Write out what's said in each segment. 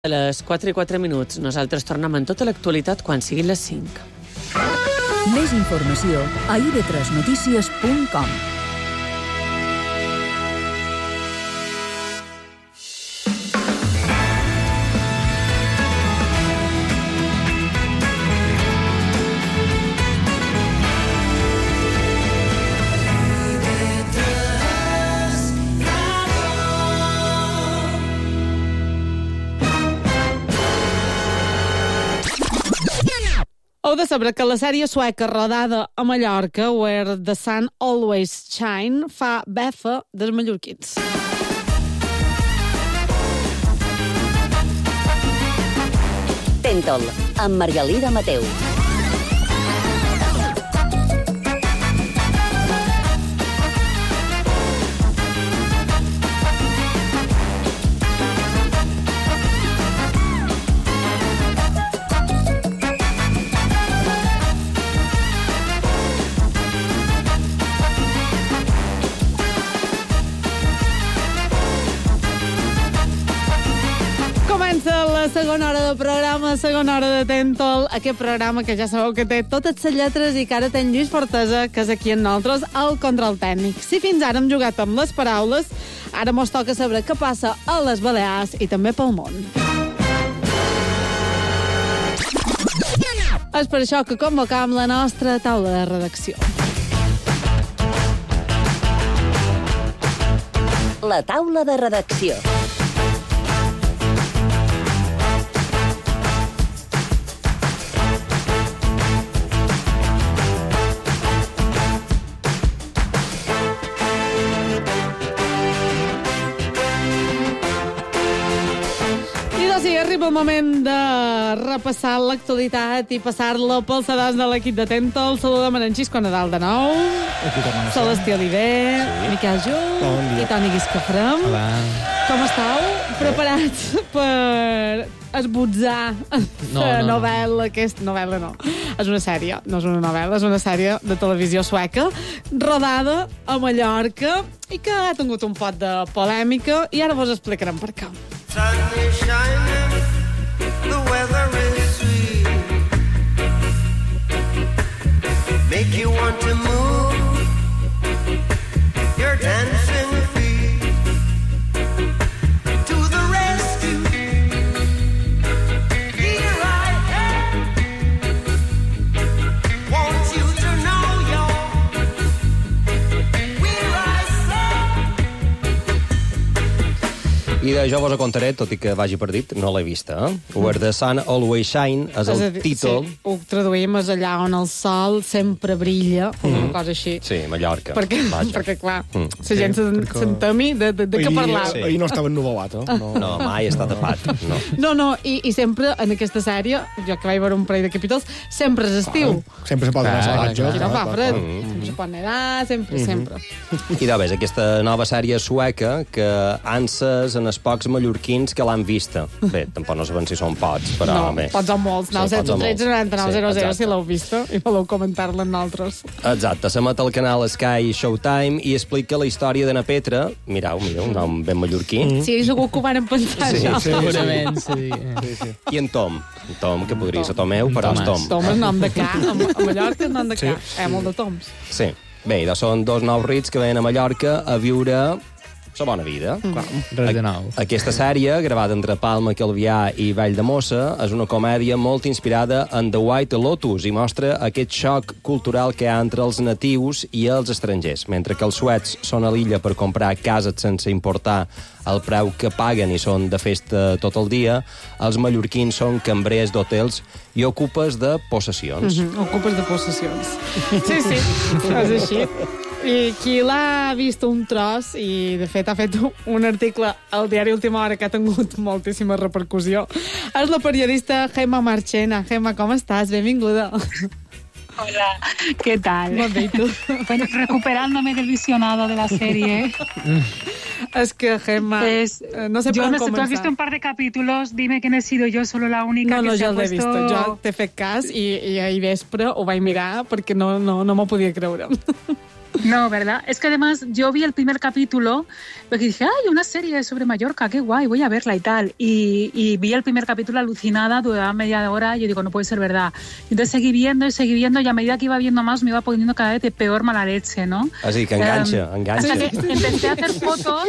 A les 4 i 4 minuts. Nosaltres tornem en tota l'actualitat quan siguin les 5. Més informació a ib3notícies.com. Heu de saber que la sèrie sueca rodada a Mallorca, Where the Sun Always Shine, fa befa dels mallorquins. Tentol, amb Margalida Mateu. La segona hora de programa, segona hora de Tentol, aquest programa que ja sabeu que té totes les lletres i que ara té en Lluís Fortesa, que és aquí amb nosaltres, al control tècnic. Si fins ara hem jugat amb les paraules, ara mos toca saber què passa a les Balears i també pel món. És per això que convocam la nostra taula de redacció. La taula de redacció. Arriba el moment de repassar l'actualitat i passar-la pel sedàs de l'equip de Tentol. Saludem en Xisco Nadal de nou, Celestí Oliver, Miquel Jul i Toni Guiscafrem. Hola. Com estàu? Preparats per esbotzar la novel·la? Aquesta novel·la no. És una sèrie, no és una novel·la, és una sèrie de televisió sueca rodada a Mallorca i que ha tingut un pot de polèmica i ara vos explicarem per què. Sun is shining, the weather is sweet. Make you want to move your dancing feet to the rescue. Here I am. Want you to know where I stand. I jo vos ho contaré, tot i que vagi per dit, no l'he vista. Where the Sun Always Shine és el títol. Sí, ho traduïm és allà on el sol sempre brilla, una cosa així. Sí, Mallorca. Perquè clar, la gent se'n temi de què parlar. Sí. Ahir no estava ennuvolat, eh? No, mai està tapat. No, i sempre en aquesta sèrie, jo que vaig veure un parell de capítols, sempre és estiu. Sempre se pot anar a Aquí no fa fred, sempre se pot nedar, sempre. I ves, aquesta nova sèrie sueca que ansses en els pocs mallorquins que l'han vista. Bé, tampoc no sabem si són pocs, però no, bé. pots amb molts. 913 99 00 si l'heu vista i voleu comentar-la amb nosaltres. Exacte, s'emet al canal Sky Showtime i explica la història de na Petra. Mireu, un nom ben mallorquí. Sí, segur que ho van pensar això. Segurament, sí. I en Tom, que podria ser Tomeu, però és Tom. Tom és nom de ca, a Mallorca és nom de ca. Molt de Toms. Sí. Bé, són dos nous rits que venen a Mallorca a viure la bona vida. Res de nou. Aquesta sèrie, gravada entre Palma, Calvià i Valldemossa, és una comèdia molt inspirada en The White Lotus i mostra aquest xoc cultural que hi ha entre els natius i els estrangers. Mentre que els suecs són a l'illa per comprar cases sense importar el preu que paguen i són de festa tot el dia, els mallorquins són cambrers d'hotels i ocupes de possessions. Ocupes de possessions. Sí, és així. I qui l'ha vist un tros, i de fet ha fet un article al diari Última Hora que ha tingut moltíssima repercussió, és la periodista Gemma Marchena. Gemma, com estàs? Benvinguda. Hola, ¿qué tal? Molt bé, tu? Bueno, recuperándome del visionado de la serie. Es que, Gemma, no sé yo por no sé, comenzar. tú has visto un par de capítulos, dime quién he sido yo, solo la única no, que se jo ha l'he puesto... vist. Jo t'he fet cas i ahir vespre ho vaig mirar perquè no m'ho podia creure. No, ¿verdad? Es que además yo vi el primer capítulo porque dije, ¡ay, una serie sobre Mallorca! ¡Qué guay! Voy a verla y tal. Y vi el primer capítulo alucinada, duraba media hora, y yo digo, no puede ser verdad. Entonces seguí viendo, y a medida que iba viendo más me iba poniendo cada vez de peor mala leche, ¿no? Así que engancha. Hasta que empecé a hacer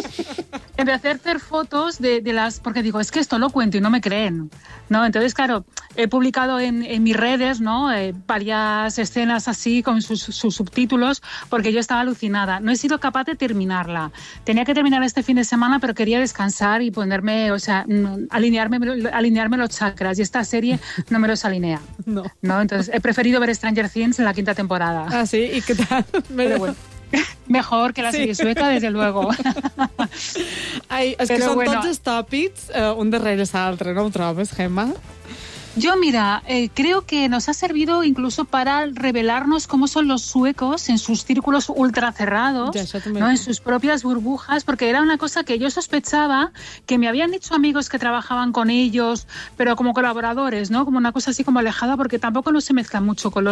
fotos de las... Porque digo, es que esto lo cuento y no me creen, ¿no? Entonces, claro, he publicado en mis redes, ¿no? Varias escenas así con sus subtítulos, porque yo estaba alucinada. No he sido capaz de terminarla. Tenía que terminar este fin de semana, pero quería descansar y ponerme, o sea, alinearme los chakras. Y esta serie no me los alinea. No. Entonces, he preferido ver Stranger Things en la 5ª temporada. Ah, sí? I què tal? Pero bueno, mejor que la serie sueca, desde luego. Ai, és que Però són bueno. tots els tòpics un darrere l'altre, no ho trobes, Gemma? Yo, mira, creo que nos ha servido incluso para revelarnos cómo son los suecos en sus círculos ultra cerrados, ¿no? En sus propias burbujas, porque era una cosa que yo sospechaba, que me habían dicho amigos que trabajaban con ellos, pero como colaboradores, ¿no? Como una cosa así como alejada, porque tampoco no se mezclan mucho con los